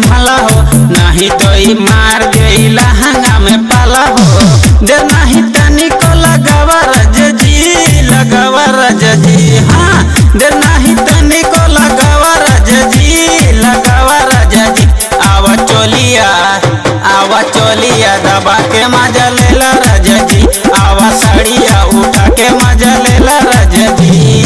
संभाला हो, नहीं तो ई मार दे लहंगा में पाला हो। दे नहीं तनी को लगावा राजा जी, लगावा राजा जी, हाँ दे नहीं तनी को लगावा राजा जी, लगावा राजा जी। आवा चोलिया दबा के मजा लेला राजा जी, आवा साड़िया उठा के मजा लेला राजा जी।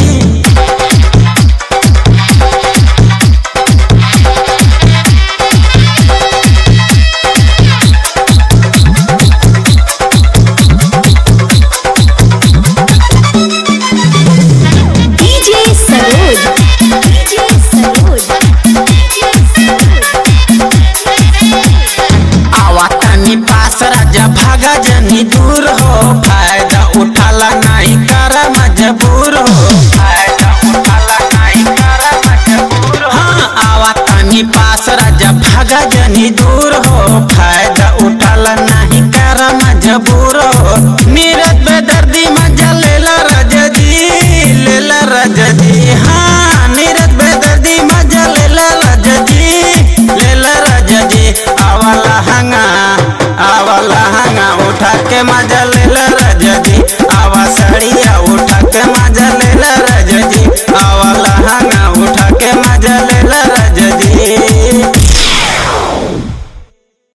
राजा भागा जनी दूर हो, फायदा उठाला नहीं करा मजबूर हो, फायदा उठाला नहीं करा मजबूर हो। हाँ आवा तानी पास राजा भागा जनी दूर